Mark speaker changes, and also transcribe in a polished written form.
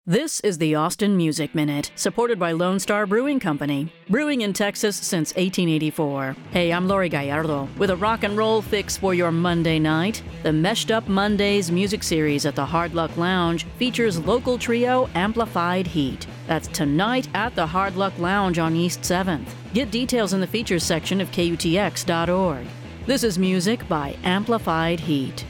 Speaker 1: This is the Austin Music Minute, supported by Lone Star Brewing Company, brewing in Texas since 1884. Hey, I'm Lori Gallardo with a rock and roll fix for your Monday night. The Meshed Up Mondays music series at the Hard Luck Lounge features local trio Amplified Heat. That's tonight at the Hard Luck Lounge on East 7th. Get details in the features section of KUTX.org. This is music by Amplified Heat.